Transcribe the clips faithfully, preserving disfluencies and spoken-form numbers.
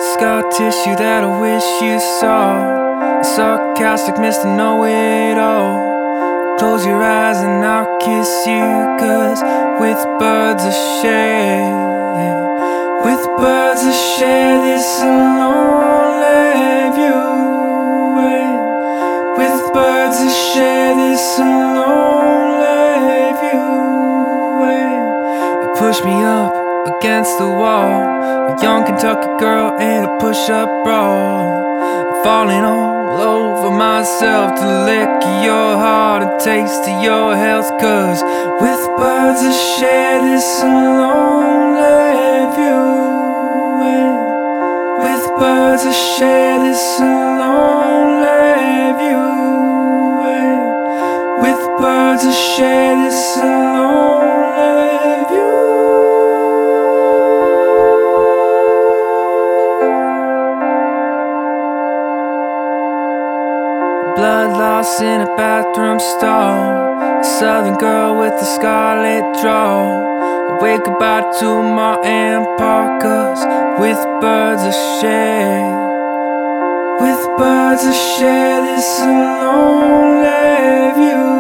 Scar tissue that I wish you saw. A sarcastic Mister Know-It-All. Close your eyes and I'll kiss you, cause with birds of share, with birds of share this lonely view. With birds of share this lonely view. Push me up against the wall, a young Kentucky girl in a push-up bra. I'm falling all over myself to lick your heart and taste of your health, cause with birds I share this lonely view. With birds I share this lonely view. With birds I share this lonely view. Blood loss in a bathroom stall, a southern girl with a scarlet draw. I wake up out to Martin Parker's with birds I share. With birds I share this lonely view.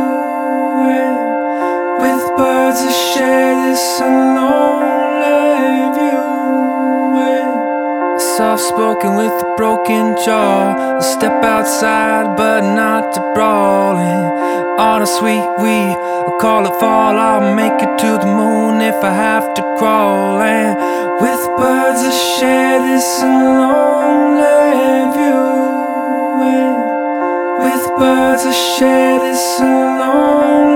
With birds I share this lonely view. Soft-spoken with a broken jaw, I step outside but not to brawling. On a sweet wee, I call it fall, I'll make it to the moon if I have to crawl. And with birds I share this lonely view. With birds I share this lonely